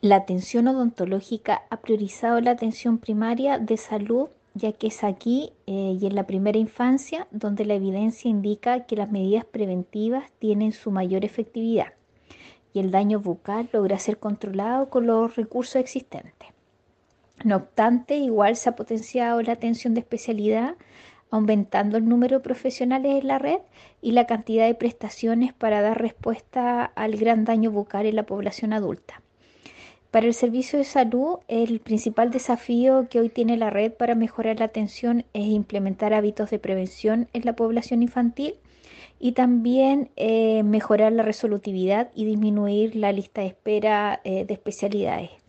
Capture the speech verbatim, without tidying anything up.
La atención odontológica ha priorizado la atención primaria de salud, ya que es aquí eh, y en la primera infancia donde la evidencia indica que las medidas preventivas tienen su mayor efectividad y el daño bucal logra ser controlado con los recursos existentes. No obstante, igual se ha potenciado la atención de especialidad, aumentando el número de profesionales en la red y la cantidad de prestaciones para dar respuesta al gran daño bucal en la población adulta. Para el servicio de salud, el principal desafío que hoy tiene la red para mejorar la atención es implementar hábitos de prevención en la población infantil y también eh, mejorar la resolutividad y disminuir la lista de espera eh, de especialidades.